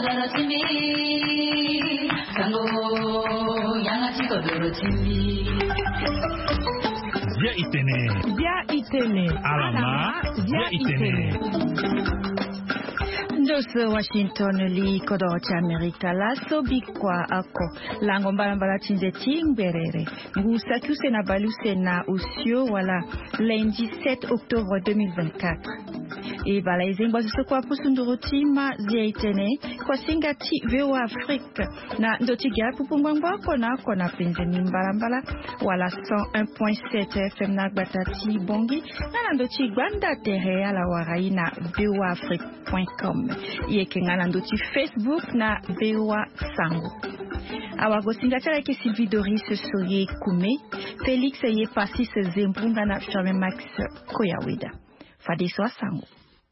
Ndoso Washington li kodo cha Amerika la sobikwa ako lango mbala chinze tingberere ngusa kuse na baluse na usio wala lundi 7 octobre 2024 e bala izengwa zisokwa pusunduru tima ziaitene kwa singati veo Afrika na ndoti gapu pungwangwa kona penzeni mbala wala 101.7 FM na gbatati bongi na ndoti gwanda tere ala warai na veoafrique.com yeke ngana ndoti Facebook na VOA Sango. Awago singachara ke Sylvie Doris Soye Kume, Félix ye Passis Zembunga na Charles Max Koyawida. Fadiswa Sango.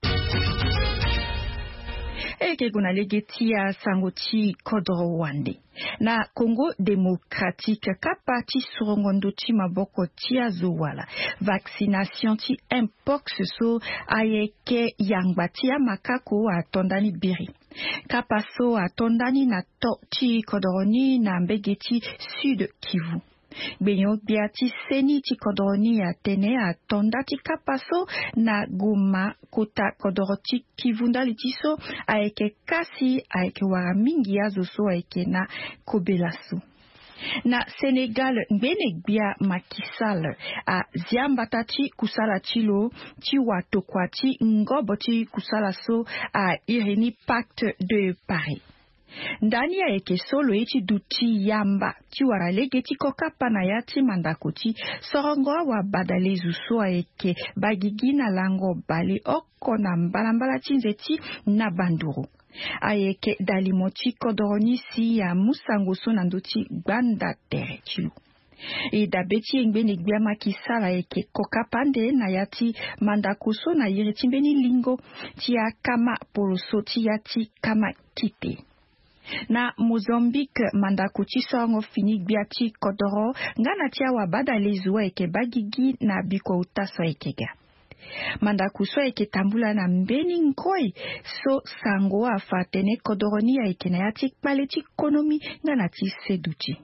Eke kuna legetia Sango chi kodro wande. Na Congo démocratique kapati surongondo ti maboko ti azuwala vaccination ti mpox so ayeke yangba ti makako atondani biri kapaso atondani na to ti kodoroni na mbege ti Sud Kivu Benyo biati seni ti kodoroni atene atonda ti kapaso na Goma kota kodoroti kivundali ti so ayeke kasi ayeke wara mingi azo so ayeke na kobelasu. Na Senegal ngene gbia makisal a ziambata ti kusala chilo ti watokwa ti ngobo ti kusala so a irini pacte de Paris. Ndani ya eke solo eti duti yamba ti wara lege ti kokapa na ya ti mandako ti sorongo wa badalezu so a eke bagigi na lango bale oko na mbala tinze ti na banduru. Ayeke dalimo ti kodoroni si ya musango so na ndoti gbanda tere tilu. E dabeti engbeni gbia makisala eke kokapande na yati mandako so na yiri timbeni lingo ti ya kama poloso ti ya ti kama kite. Na Mozambique mandako ti songo fini gbia ti kodoro ngana ti awa badalezu eke bagigi na biko utaso ekega. Mandako so eke tambula na mbeni nkoi so sango afatene kodoroni ya eke na yati kpaleti konomi ngana ti seduti.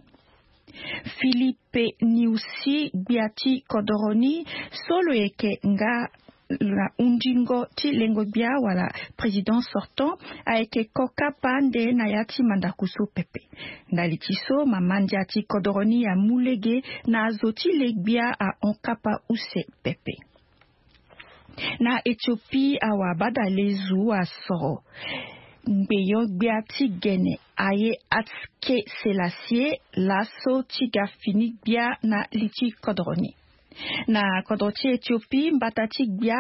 Philippe Niusi biati kodoroni solo eke nga la undingo ti lengo bia wala président sortant a eke koka pande na yati mandako so pepe. Ndali ti so mamandia ti kodoroni ya mulege na azoti legbia a onkapa use pepe. Na Ethiopie awa badalezu asoro mbeyo gbia ti gene aye atske Selassie laso ti gafini gbia na liti kodoroni. Na kodoti Ethiopie mbata ti gbia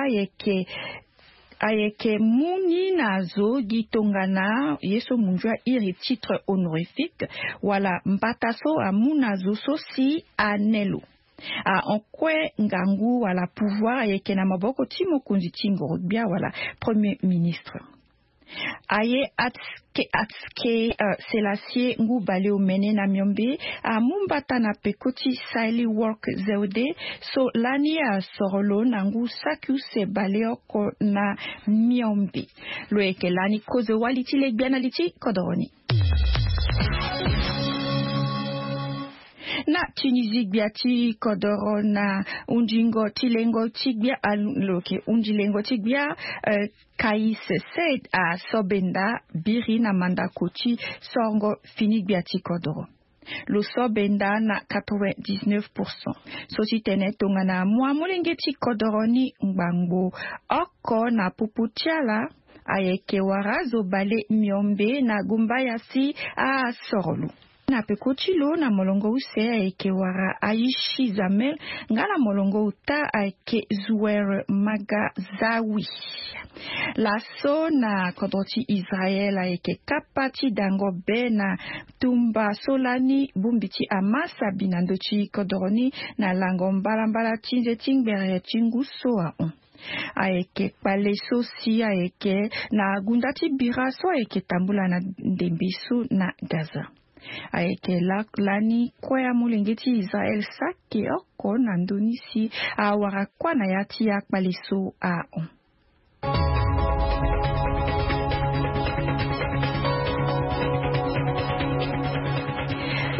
ayeke muni na zo gitongana yeso munjua iri titre honorifique wala mbata so amuna zo so si anelo. A onkwe ngangu wala pouvoir ayeke na maboko ti mokonzi ti ngorobia wala premier ministre. Aye atske Selassie ngu bale omene na miombe a mumbata na pekoti Saheli work zeude so lani a sorolo na ngu saku se bale oko na miombe. Lo eke lani koze waliti legbia na liti kodoroni. Na Tunisie biati kodoro na undingo tilengo tigbia aluke undilengo tigbia Kais Said a sobenda biri na mandako ti songo fini biati kodoro. Lo sobenda na 99%. So si tene tonga na mua molenge ti kodoro ni ngbango oko na puputiala ayeke warazo bale miombe na gumbaya si a sorolu. Na pekotilo na molongo use aike wara Aishi Zamel ngala molongo uta aike Zuer Magazawi. Laso na kodoti Israel aike kapati dango be na tumba solani bumbiti amasa binandochi kodoroni na lango mbala tinze tingbere tingu soa on. Aeke pale sosi aeke na gundati biraso aeke tambula na ndembisu na Gaza. Aeke lani kwea mulengeti Israel sake oko na ndonisi awara kwa na yati ya kpaliso a on.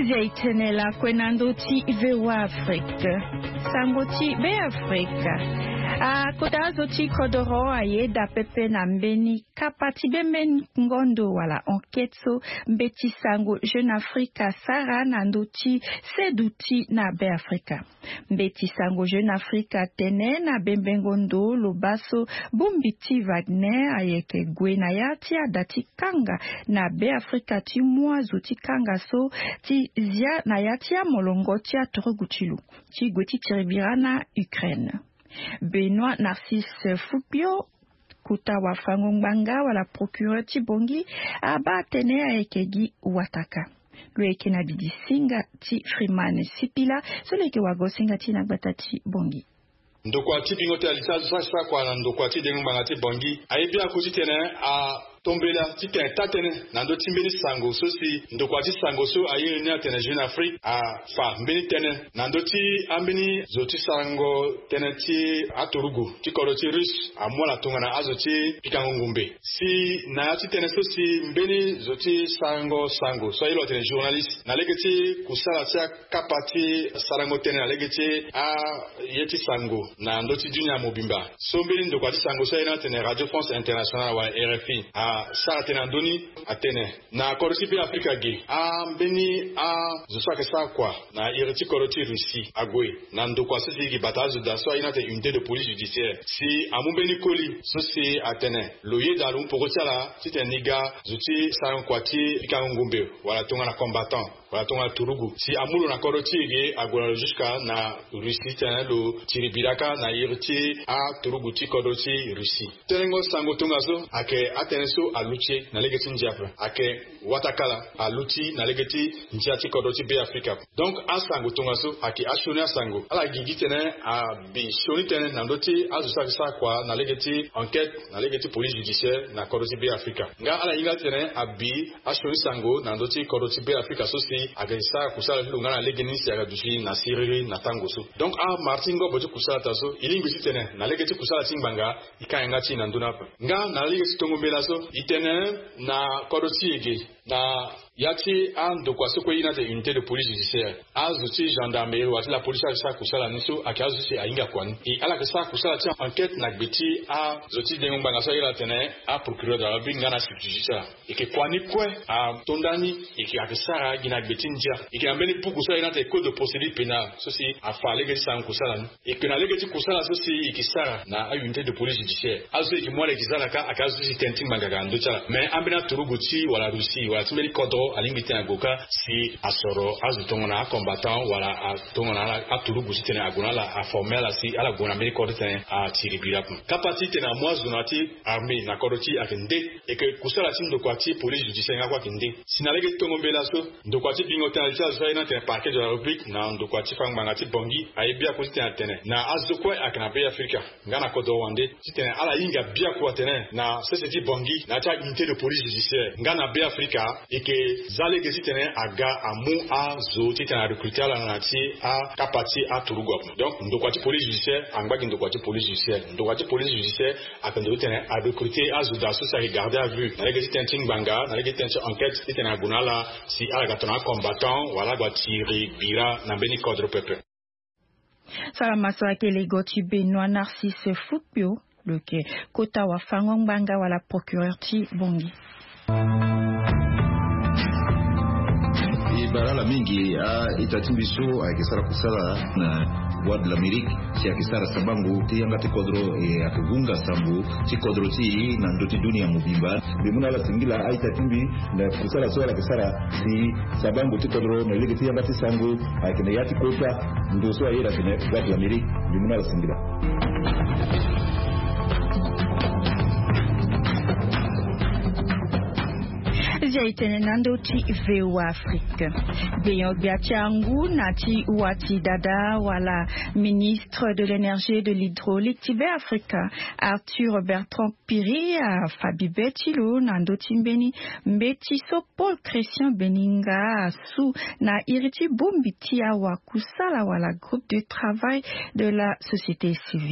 Jaitenela kwenando ti vewa Afrika. Sango ti be Afrika. A kodazo ti kodoro aye da pepe na mbeni kapati bemen ngondo wala enketso mbeti sango Jeune Afrika Sara nando ti seduti na be Afrika. Mbeti sango Jeune Afrika tene na bembengondo lobaso bumbiti Wagner ayeke gwena ya ti adati kanga na be Afrika ti mwazo ti kanga so ti zia na ya ti molongo ti atoroguchilu ti gweti tiribira na Ukraine. Benoît Narcisse Fupio kuta wa fangongbanga wala procureur Tibongi aba tene aekegi wataka lweke na bidi singa ti Freeman Sipila soleke wagosinga ti na batati Bongi ndokwa ti bingote alisa sasa kwa na ndokwa ti dengbanga ti Bongi ayebi akuti tene a tombela ti tene tatene nando ti mbeni sango so si ndokwa ti sango so aye ni atene Jeune Afrique a fa mbeni tene nando ti ambeni zo ti sango tene ti atorugu ti koro ti russe a mwala tongana azo ti pikangongumbe si na ti tene so si mbeni zo ti sango so ayelo tene journaliste na lege ti kusala ti akapa ti sarango tene na lege ti a ye ti sango na ndo ti dunia mobimba so mbeni ndokwa ti sango so ayena tene Radio France Internationale wa RFI Sara tena ndoni atene na koroti pe Afrika ge mbeni zo swake sa kwa na iriti koroti Russie agwe na ndokwa sisi gi batazo da so ayena te unité de police judiciaire si amumbeni koli so si atene loye dalu pokosala ti teniga zuti saran kwati ikangombe wala tonga na combattant wala tonga turugu si amulo na koroti ge agora jusqu'à na Russie tena lo tiribiraka na iriti turugu ti koroti Russie tengo sango tonga so ake atene so aluche na legeti njiafra ake watakala aluti na legeti njiati kodoti be Afrika donc asango tonga so ake ashoni asango ala gigi tene a bi shoni tene na ndoti azusa kisa kwa na legeti enquête na legeti police judiciaire na kodoti be Afrika nga ala inga tene a bi ashoni sango na ndoti kodoti be Afrika so si ake sa kusala lunga na legeni si aga dushi na siriri na tango so donc Martin Go bojo kusala taso ilingi tene na legeti kusala timbanga ikanga ti na nduna nga na legeti tongo mbela so itene na koroti ege na yati ndokwa soko yina te unité de police judiciaire azuti gendarmerie wati la police sa kusala niso akazuti ainga kwani ala ke sa kusala ti enquête na gbeti zoti dengomba na so ila tene procureur de la binga na judiciaire eke kwani kwe tondani eke akisara gina gbeti ndia eke ambeni puku so ina te code de procédure pénale so si afa lege sa kusala eke na lege ti kusala so si ikisara na unité de police judiciaire azo eke mwale kizala ka akazuti tenti magaga ndocha mais ambena turuguti wala Russie wala timeli kodro alingiti agoka si asoro azutongona combattant wala atongona aturuguti tene agona la formela si ala gona meli kodro tene tiribira kapati tene mwazunati armée na kodoti akende eke kusala ti ndokwati police judiciaire ngakwa kende sinalege tongombela so ndokwati bingote na cha zaina tene parquet de la République na ndokwati fangmanga ti Bongi ayebia ko tene na azokwe akana be Afrika ngana kodo wande tene ala inga bia ko tene na sese Bongi na cha unité de police judiciaire ngana be Afrika eke zalege tene aga amu azo tene recruter la nati kapati turugo donc ndokwati police judiciaire angbagi ndokwati police judiciaire ndokwati police judiciaire akando tene recruter azo da so sa regarder à vue na lege tene tingbanga na lege tene enquête tene agunala si ala gatona combattant wala gwa tiri bira na beni cadre pepe salama so akele goti Benoît Narcisse Fupio leke kota wa fangongbanga wala procureur ti Bongi barala mingi itatimbiso akisara kusala na voix de l'Amérique si akisara sabangu ti yanga ti kodro akigunga sambu ti kodro ti na ndoti dunia mubimba bimuna la singila itatimbi na kusala so akisara si sabangu ti kodro na lege ti yanga ti sangu akine yati kota ndoso ayira kine voix de l'Amérique bimuna la singila Jaitene nando ti vewa Afrique. Beyon biachangu nati wati dada wala ministre de l'énergie et de l'hydraulique tibe Africa Arthur Bertrand Piri a Fabi Betilo nando timbeni mbeti so Paul Christian Beninga su na iriti bombiti wa kusala wala groupe de travail de la société civile.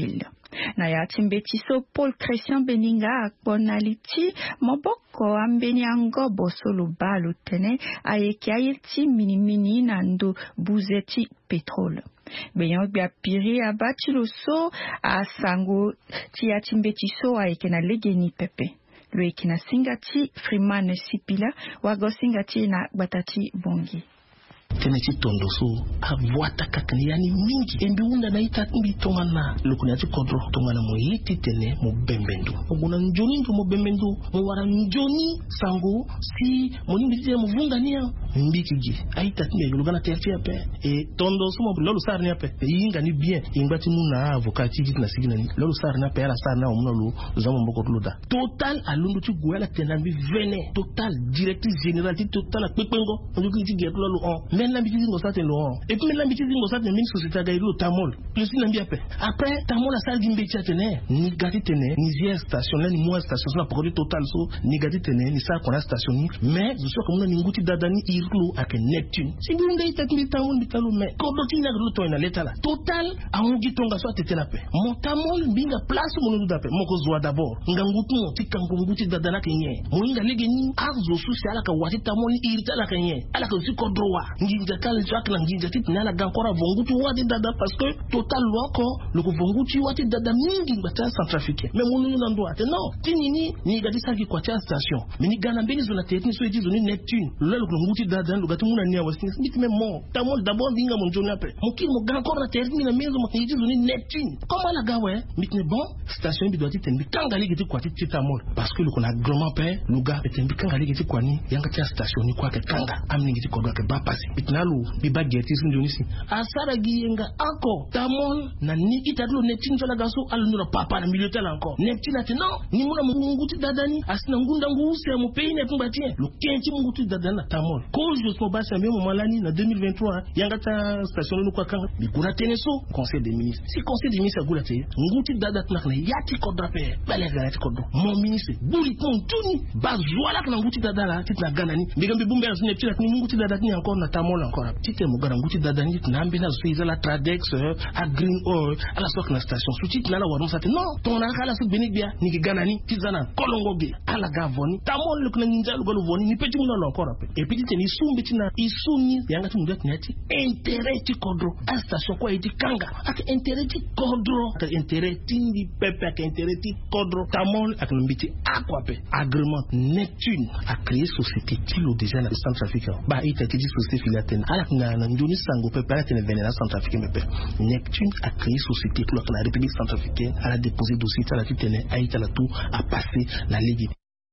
Na ya timbetiso Paul Christian Beninga bonaliti moboko ambeni angobo solo balu tene ayeke ayeti minimini nando buzeti petrole. Beyon bia piri abati lo so a sango ti ya timbetiso ayeke na legeni pepe. Lo eke na singati Freeman Sipila wago singati na batati bongi. Teneti tondo so avwata kakani yani mingi embiunda na ita mbi tongana lukunati kodro tongana mo yiti tene mo bembendu oguna njoni ndo mo bembendu mo wara njoni sango si mo nimbi mo vungania mbikigi aita tine lugana terti ape e tondo so mo lolu sarni ape yinga ni bien ingati muna avocati git na sigina ni lolu sarni ape ala sarna omna lu zamo mboko tuluda total alundu ti goela tenambi vene total directrice générale ti total a pepengo nduki ti get lolu on men l'ambiti zingo sate lo et puis l'ambiti zingo sate min société gairo tamol plus n'ambi après tamol a sal gimbe tene ni gati tene ni via station là ni moi station na produit total so ni gati tene ni sa kona station ni mais je suis comme na nguti dadani irlo ak Neptune si bi ndey tek mi tamol bitalo mais ko do ti na gro to na leta la total amugi tonga so tete la pe mon tamol binga place mo no dape moko zwa d'abord ngangutu mo tikango nguti dadana kenye mo inga lege ni arzo social ka wati tamol irta la kenye ala ko si ko droit nginja kale jak na nginja tit na la gankora vongutu wati dada parce que total loko le vongutu wati dada mingi bata centrafricain mais mo no ndo ate non tinini ni gadi sagi kwa cha station mais ni gana mbeni zona tete ni so edi zoni Neptune le nguti dada ndo gati muna nia wasi ni mais mo tamol d'abord binga mon jona après mo ki mo gankora tete ni na mezo mo edi zoni Neptune comment la gawe mitne bon station bi doit tembi kangali giti kwa tit tamol parce que le kona grand père le gars tembi kangali giti kwa ni yanga cha station ni kwa ke kanga amni giti ko do ke ba passer bitnalu bi bageti sinjonisi asara giyenga ako tamol na ni itadlo Neptune tola gaso alundura papa na milieu tala encore Neptune ati non ni muna munguti dadani asina ngunda nguse mu pays ne tumbatie lo kenti munguti dadana tamol cause de son basa même malani na 2023 yanga ta station no kwa kanga bikura teneso conseil des ministres si conseil des ministres agula te nguti dadat na yati kodrape bale galati kodro mon ministre buli pontuni bazwala kana nguti dadala titna ganani bigambe bumbe asu Neptune ni munguti dadat ni encore na tamol encore tite mugara nguti dadani nambi na zuiza la Tradex a Green Oil à la sokna station suti na la warum sate non ton na kala su benibia ni ganani tizana kolongoge ala gavoni tamol luk na ninja lu voni ni peti muno lo encore et puis tite ni sumbi tina isuni yanga tu mudat nyati intérêt ti kodro a station ko iti kanga ak intérêt ti kodro ak intérêt tindi pepe ak intérêt ti kodro tamol ak mbiti akwape agreement Neptune a créé société kilo déjà na Centrafrique ba ita ti société filaten ala na njoni sango pepe ala tene venena Centrafrique mepe Neptune a créé société pour la République centrafricaine à la déposé dossier à la tutelle a été la tout à passer la ligue.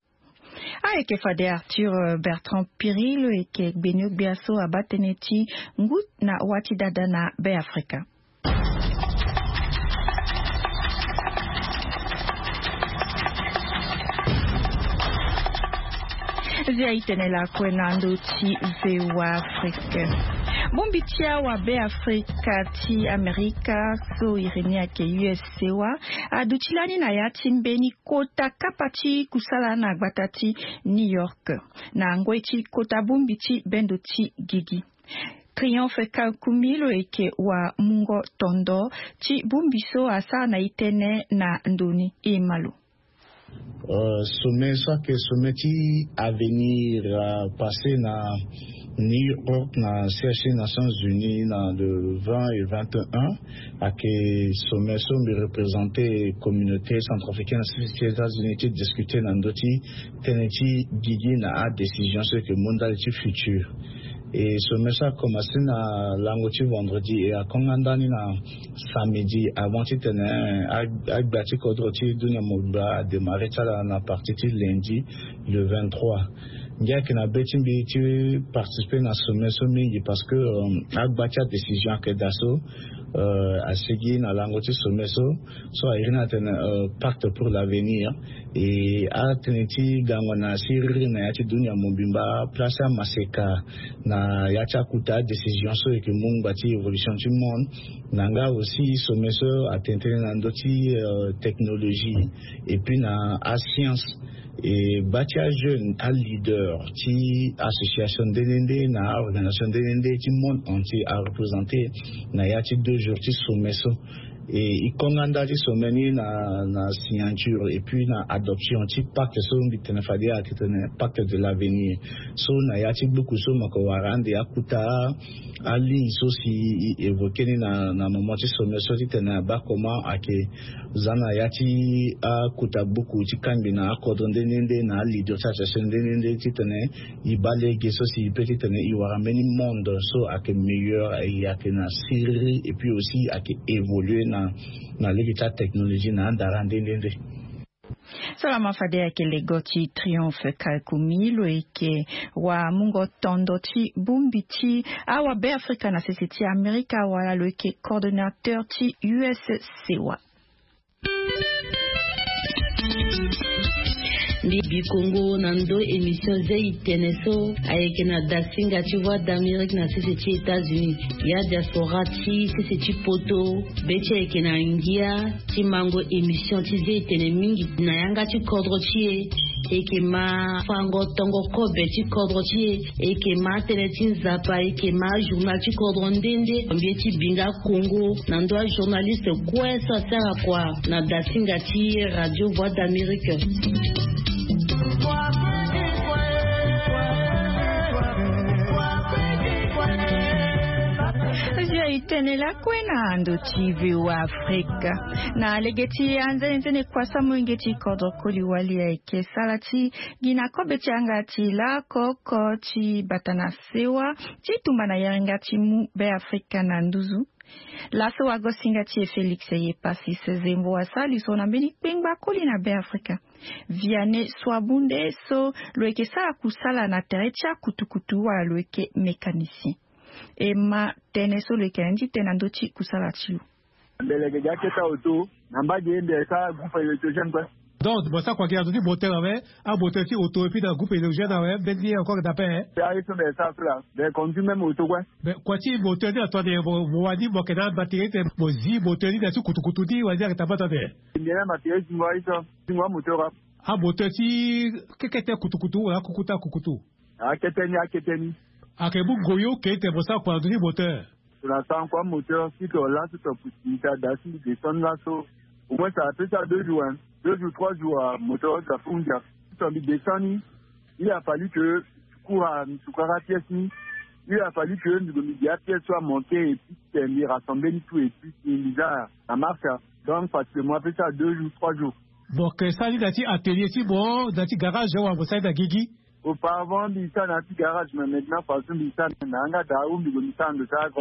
Avec Fade Arthur Bertrand Piril et que Benio Biaso abateneti ngut na wati dada na Be Africa. Ziaitenela kwenando ti vewa Afrique. Bombitia wa Be Africa ti Amerika so irenia ke USA wa adutilani na yati mbeni kota kapati kusala na gbatati New York na ngweti kota bombiti bendo ti gigi. Triomphe Kankumilo eke wa mungo tondo ti bombiso asa na itene na ndoni imalu. Sommet soit que sommet qui à venir passer na New York na CHC Nations Unies na de 20 et 21 à que sommet sommet représenter communauté centrafricaine des États-Unis qui discuter dans d'autres teneti guider na décision sur que mondial futur. Et ce message a commencé na langoti vendredi et a kongandani na samedi avant à bâti kodroti dunya moba démarrer ça na partie lundi le 23. Il y a qui n'a betimbi participer na sommet parce que a bâti la décision que dasso a seguir na langoti sommet so a irina pacte pour l'avenir et a teneti gangona siri na yati dunya mobimba place à maseka na yacha kuta décision so et que mon bâti évolution du monde nanga aussi sommet so a tenté na ndoti technologie et puis na a science et bâti à jeune à leader qui association DND na organisation DND qui monde entier à représenter na yati 2 jours qui sommet so et ikonganda li someni na signature et puis na adoption ti pacte so mbitene fadia titene pacte de l'avenir so na yati beaucoup so mako warande akuta ali so si évoqué na moment ti sommet so titene ba comment ake zana yati akuta beaucoup ti kambi na akodro ndende na leader sa ndende titene ibalege so si petitene i wara meni monde so ake meilleur et ake na siri et puis aussi ake évoluer na l'état technologie na ndarande ndende. Salama fadea ke legoti triomphe kalkumi loike wa mungo tondo ti bumbiti awa be Afrika na sesiti Amerika wala loike coordinateur ti USCWA. Libi Congo nando émission zai teneso ayeke na dasinga ti voix d'Amérique na sisi ti États-Unis ya diaspora ti sisi ti poto beti ayeke na ngia ti mango émission ti zai tene mingi na yanga ti kodro ti eke ma fango tongo kobe ti kodro ti eke ma tene ti nzapa eke ma journal ti kodro ndende mbie ti binga Congo nando a journaliste kue so asara kwa na dasinga ti radio voix d'Amérique. Itenela kwena ando TV wa Afrika na legeti anzene kwa samu ingeti kodro koli wali ya ike salati gina kobe changa ti la koko ti batana sewa ti tumana yaringa ti mu be Afrika na nduzu la so agosinga ti Felix ye pasi se zembo wasali so na mbeni pengba koli na be Afrika viane swabunde so loeke sala kusala na terecha kutukutu wa loeke mekanisien et ma teneso le kendi tenando chi kusala chiu belege jaketa auto namba jende sa groupe électrogène quoi donc bon ça quoi qui a dit boter avec a boter ti auto et puis dans groupe électrogène avec ben dire encore d'appel ya ils sont des ça là des conduit même auto quoi ben quoi ti boter de toi de bo di bo kena batterie te bo zi boter di su kutukutu di wa dire ta pas de bien batterie ti moi ils sont moteur a boter ti kekete kutukutu wala kukutu a keteni Akebu goyo kete bosa kwa duni moteur. Sur la sang quoi moteur si que là c'est possibilité d'assis descendre là so au moins ça fait ça 2 jours 3 jours moteur ça funga. Si tu descendre il a fallu que tu cours à Mitsukara pièce il a fallu que le média pièce soit monté et puis rassembler tout et puis bizarre ça marche donc parce que moi fait ça 2 jours 3 jours. Bon que ça dit dati atelier si bon dati garage wa bosa da gigi. Auparavant, il y a un petit garage, mais maintenant, parce qu'il y a un daoum, il y a un de ça,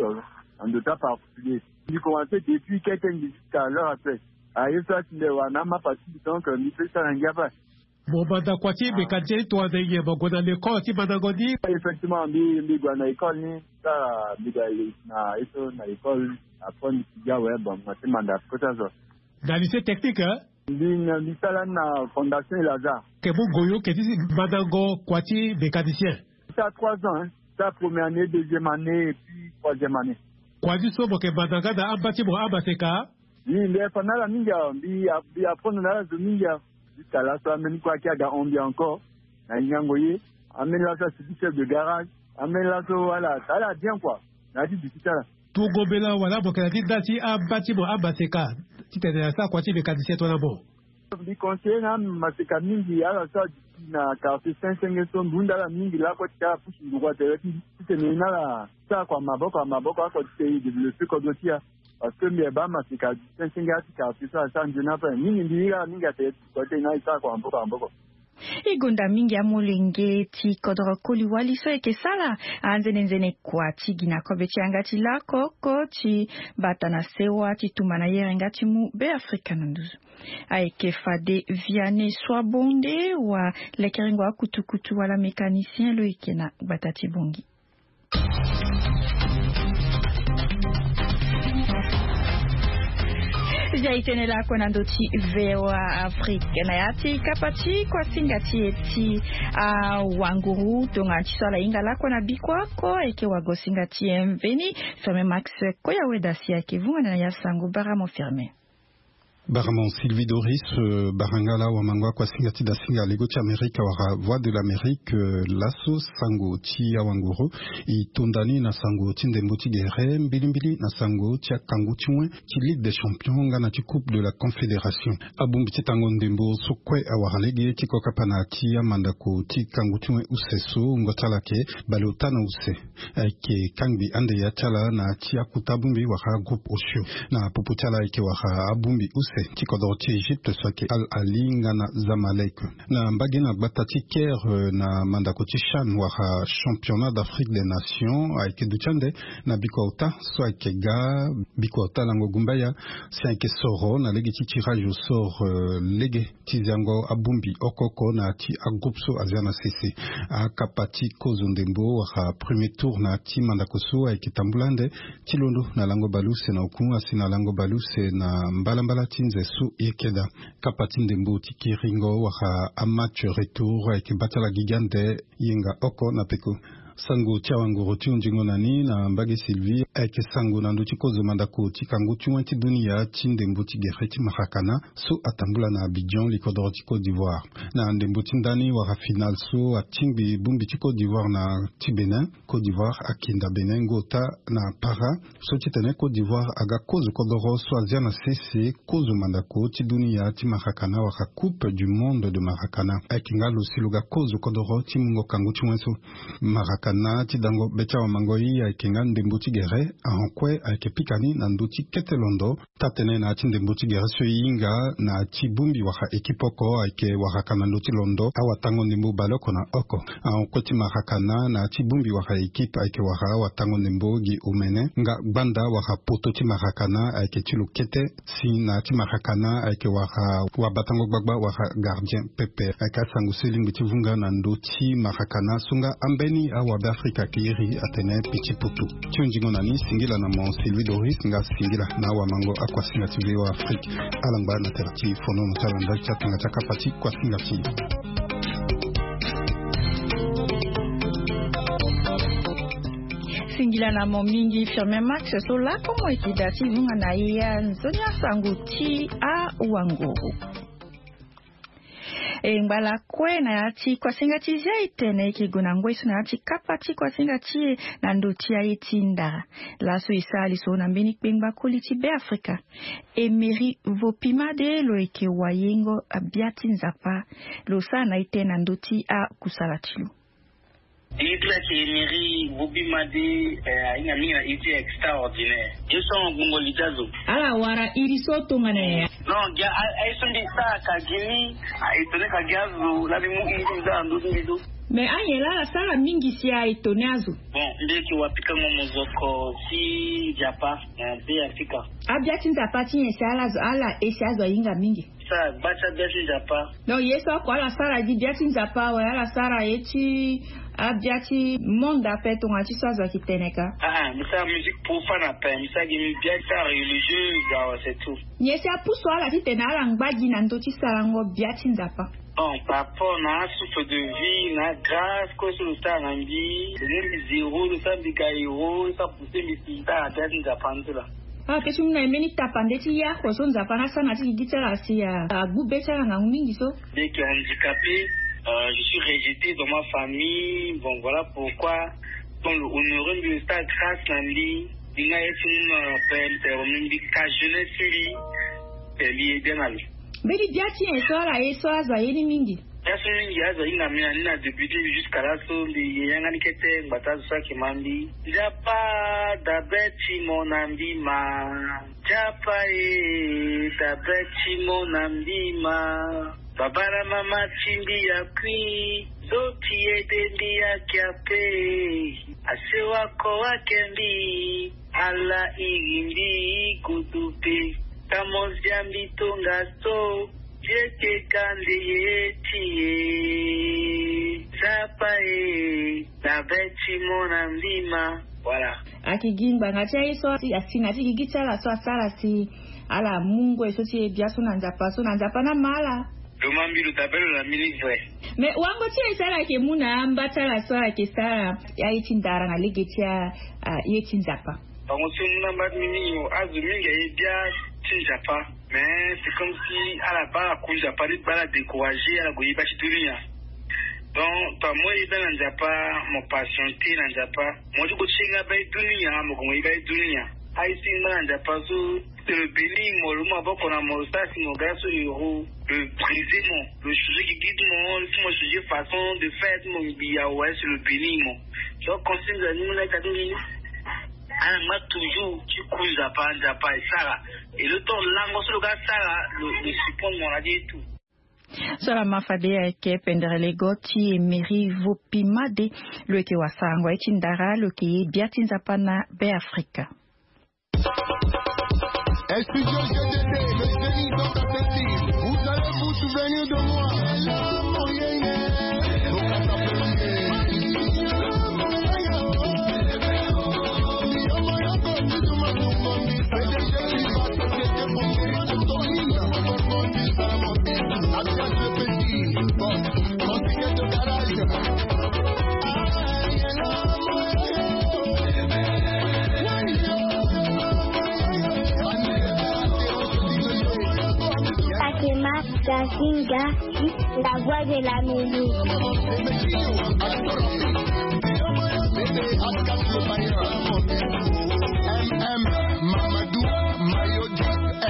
un de ça particulier. Il commençait depuis quelqu'un jusqu'à l'heure après. Aïe, ça, il y a un ama parce que il fait ça, il y a pas. Bon, banda quoi, tu es quand toi, d'ailleurs, bon, dans l'école, tu m'as dit. Effectivement, il y a une école, ça, il y a une école, après, il y a ouais, bon, moi, c'est mandat, quoi ça. Dans le lycée technique, hein? L'Italie na Fondation Lazare. Que vous goyo que dit Madango Kwati mécanicien. Ça 3 ans, hein. Ça première année, deuxième année et puis troisième année. Kwati so que Madanga da abati bo abaseka. Oui, mais pendant la minga, bi apprendre la minga. Jusqu'à là, ça amène quoi qu'il y a dans on encore. Na nyangoye, amène là ça c'est chef de garage. Amène là ça voilà, ça là bien quoi. Na dit du ça. Tout gobela voilà bo que dit dati abati bo abaseka. Tu t'es ça quoi tu mécanicien toi là-bas. Bi conseiller na maseka mingi ala sa na carte 500 son bunda la mingi la ko ta pushi ngwa te ti te na la sa kwa maboko ko te développer ko dotia parce que me ba maseka 500 ti carte sa njuna pa mingi la mingi te ko te na sa kwa mboko igunda mingi ya molenge ti kodro koli wali so eke sala anzene kwa ti gina kobe ti anga ti la koko ti batana sewa ti tumana yerenga ti mu be Afrika nanduzu aeke fade viane swabonde wa lekerengo wa kutukutu wala mécanicien lo eke na batati bongi. Jaitenela kwa nandoti vewa Afrika na yati kapati kwa singati eti wanguru tonga chisala ingala kwa nabikwa ko eke wago singati mveni ferme max kwa ya wedasi yake vunga na yasangu baramo ferme. Baramon Sylvie Doris Barangala Wamangwa kwa singati da singa legoti Amerika wara voix de l'Amérique lasso sango ti awangoro I tondani na sango ti ndemboti gere mbilimbili na sango ti akangu tiwe ti Ligue des Champions ngana ti Coupe de la Confédération abumbi ti tango ndembo sokwe awara lege ti kokapana ti amandako ti kangu tiwe useso ngotalake balotana use ke kangbi ande ya tala na ti akutabumbi wara groupe Osho na poputala ke wara abumbi use ti kodorti Egypte soke Al Ali ngana Zamalek na mbagina batati ker na mandako ti Chan wara championnat d'Afrique des Nations aike duchande na bikota so aike ga bikota lango gumbaya si aike soro na lege ti tirage au sort lege ti zango abumbi okoko na ti agroupe so aziana CC a kapati kozo ndembo wara premier tour na ti mandako so aike tambulande ti londo na lango baluse na oku asina lango baluse na mbala tinze su yekeda kapati ndembo ti kiringo waka a match retour avec batala gigante yenga oko na peko sango tia wangoro ti unjingo nani na mbage Sylvie eke sango na nduti kozo mandako ti kango ti wanti dunia ti ndembo ti gere ti marakana so atambula na Abidjan likodoro ti Côte d'Ivoire na ndembo ti ndani wara final so atingbi bumbi ti Côte d'Ivoire na ti Benin Côte d'Ivoire akinda Benin ngota na para so ti tene Côte d'Ivoire aga kozo kodoro so azia na CC kozo mandako ti dunia ti marakana waka Coupe du Monde de Marakana eke ngalo siluga kozo kodoro ti mungo kango ti wenso marakana na ti dango becha wa mangoi aike nga ndembo ti gere ahonkwe aike pikani na nduti ketelondo tatene na ti ndembo ti gere so yinga na ti bumbi waka ekipoko aike waka na nduti londo awa tango ndembo baloko na oko ahonkwe ti marakana na ti bumbi waka ekipe aike waka awa tango ndembo gi umene nga banda waka poto ti marakana aike ti lukete si na ti marakana aike waka wabatango gbagba waka gardien pepe aike asango selingbi ti vunga na nduti marakana sunga ambeni awa Afrika kiri atene pichi putu chunjingo nani singila na mon Sylvie Doris nga singila na wa mango akwa singati wa Afrika alangba na terti fono no talanda chatanga chakapati kwa singati singila na mon mingi firme max so la komo itidati vunga na iya nzonya sanguti a wangoro Mbala kwe na yati kwa singati zia itene ikiguna ngwesu na yati kapati kwa singati na nduti ya itinda. Laso isali so na mbini kpengba kuliti be Afrika. Emery Vopimade lo eke wayengo abiati nzapa lo sa na ite na nduti a kusalatilu. Ila ki Emery Vopimade inga minga iti extraordinaire. Yeso ngungo litazo. Ala wara iriso tongane. Non, aisondi sa kagini aitone kagazu la bimu inza ndudu. Mais ayela la sala mingi si aitone azu. Bon, ndeki wapika momozoko si japa na be Afrika. Abiati nzapa ti yesala ala esiazo inga mingi. Sa bacha biati japa. Non, yeso kwa la sala di biati nzapa wa la sala eti abiati monde appelle ton ati sazo kiteneka. Misa musique pour fan appel, misa gimi biata religieux, c'est tout. Yesi apuso ala ti tenala ngbaji na ndoti salango biati nzapa. Bon, par rapport na souffle de vie, na grâce, quoi sur le stade en vie, le monde zéro, le stade de Gaïro, ça poussait mes filles à biati nzapa là. Kesho mna imeni tapande ti ya kwa so nzapa na sana ti gitala si ya gubeta na mingi so. Dès que handicapé, je suis rejeté dans ma famille. Bon, voilà pourquoi, dans le honoré de l'état grâce Nandi, il y a une appel, c'est jeunesse, c'est lié bien à lui. Mais il y a une histoire, et ça, ça y est, mingi. Il y a une débuté jusqu'à la somme, il y a un enquêteur, il y a qui m'a dit, Japa, d'abeti mon ambima, Japa, d'abeti mon ambima. Babara mama chimbi ya kwi zoti edendi ya kiape ase wako wakembi ala igindi kutupe tamozia mbitonga so jeke kande yetie zapa tabeti mona mbima voilà akigimba ngacha iso asingati gigitala so asala si ala mungu eso ti biaso na nzapa na mala Domambi le tabelo la milivre. Mais wango tia isara ke muna ambata la soa ke sara ya itindara na legetia yetinzapa. Bango se muna mbad mini yo azu minga ebia tinjapa. mais c'est comme si à la base kunja pas la décourager à la goyiba chitunia. Donc pas moi il dans njapa mon patienté dans njapa moi je chinga ba dunia mo goyiba dunia haisi dans njapa so le béni mo le mo boko na mo ça si mo gaso le brisement le sujet qui guide mon le sujet façon de faire mon bia ouais c'est le béni mo donc consigne nous la kadini ana toujours tu coules à pas et ça et le temps lango sur le gars ça le support mon a dit tout. Sala mafade ke penderele goti Emery Vopimade le ke wasangwa itindara le ke biatinza pana be Afrika. Studio GDD, le génie dans ta tête, vous allez vous souvenir de moi. Dasinga, la voix de la musique. Mamadou, Mayodi,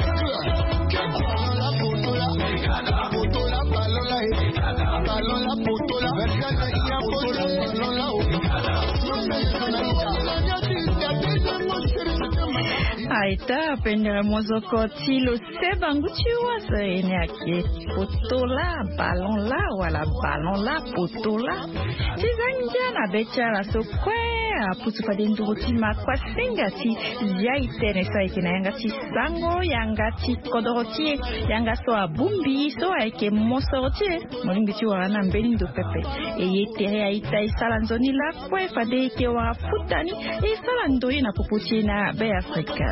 Aita pendera mozoko tilo sebanguchiwa ene ake potola ballon la wala ballon la potola tizanja na bechara so kwa putupa denduti makwa singati yaitene saikina yangati sango yangati kodoroti yanga so abumbi so ake mosoroti molingichi wana mbelindo pepe eyetere aita isalanzoni la kwa fade ke wa futani isalando ina popoti na be Afrika.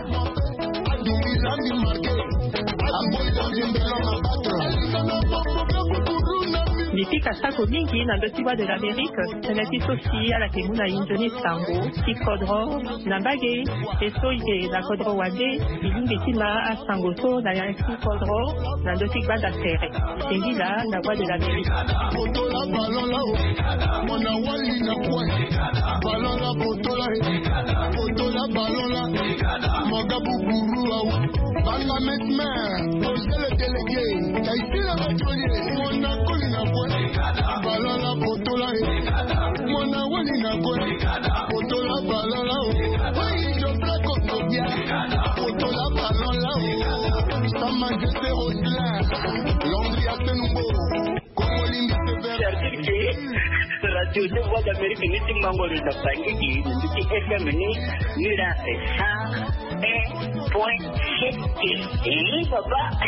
Nifika sako mingi na ndotiwa de l'Amérique, senati sosi ala kemuna injoni sango, kikodro, nambage, eso ike na kodro wade, bilingi tima a sango so na yanki kodro, na ndotikwa da serre. Engila na voix de l'Amérique. Radio de Voix d'Amérique ni timbango le tapangi di FM ni la ça point papa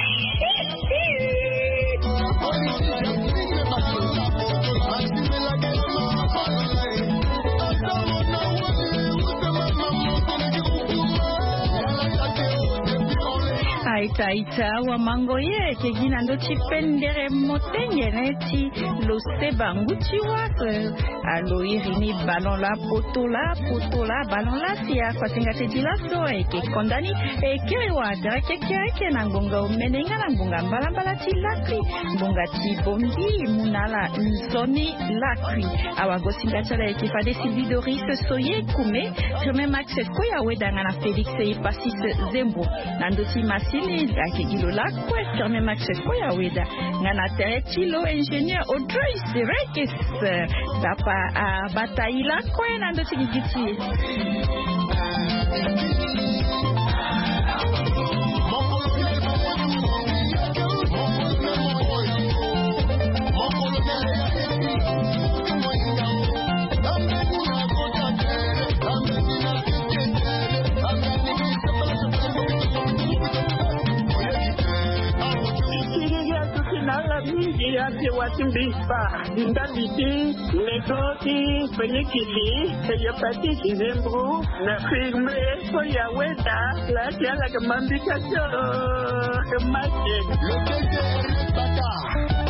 Aita wa mangoye ke gina ndo chipendere motenge neti lo seba nguchi watu alo irini ballon la potola ballon la siya kwa tingate dilaso eke kondani eke wadra keke na ngonga umenenga na ngonga mbala ti lakri ngonga ti bombi munala nzoni lakri awagosinga chala eke fade Sylvie Doris soye kume firme Max koya wedanga na Félix e Passis Zembo nando ti masili ake gilo la kwe firme Max koya weda ngana tere tilo ingénieur Audrey Serekes dapa a bataille la kwe nando ti giti Ati watimbispa ndaliti metoti penikili eyapati kizembru na firme so ya weta la tiala kamambika so kemache